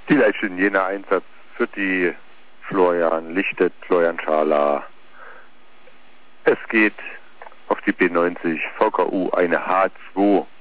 Die Leitstelle Jena Einsatz für die Florian Lichtet, Florian Schala. Es geht auf die B90 VKU eine H2